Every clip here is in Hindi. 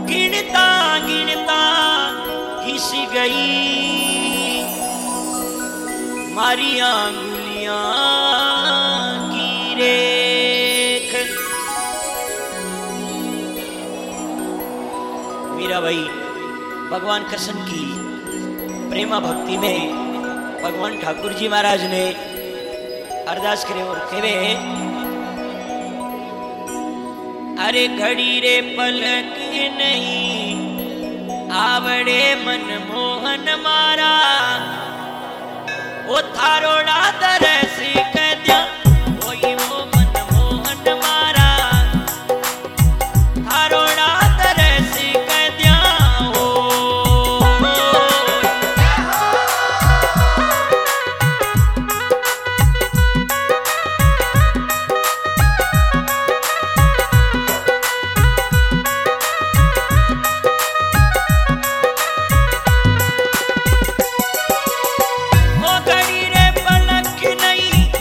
गिनता गिनता घिस गई मारी आंगुलियां की रेख। मीरा भाई भगवान कृष्ण की प्रेमा भक्ति में भगवान ठाकुर जी महाराज ने अरदास करे और कहे, अरे घड़ी रे पलक नहीं आवड़े मन मोहन मारा, वो थारोड़ा तरस कह दिया वही वो मन मोहन मारा, थारोड़ा तरस कह दिया हो। वो घड़ी रे पलक नहीं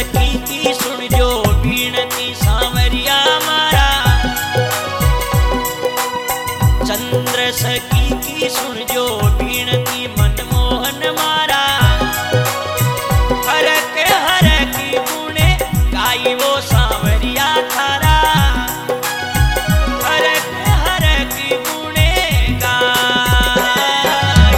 सखी की सुन जो बीनती सांवरिया मारा, चंद्र सखी की सुन जो बीनती मनमोहन मारा, हर की गुणे गाई वो सांवरिया थारा, हर की गुणे गाई।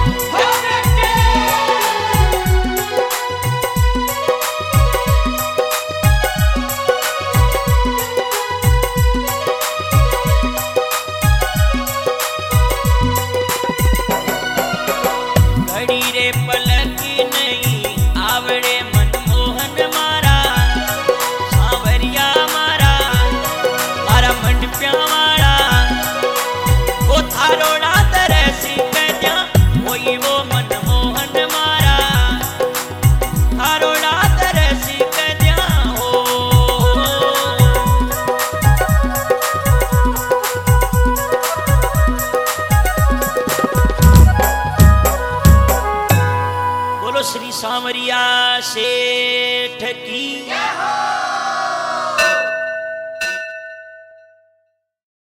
घड़ी रे पलक नहीं आवड़े मनमोहन मारा, सांवरिया मारा मारा मंडप्या वाला, वो थारोड़ा तरसी कन्या वही वो मनमोहन मारा, थारोड़ा तरसी कन्या हो। बोलो श्री सांवरिया से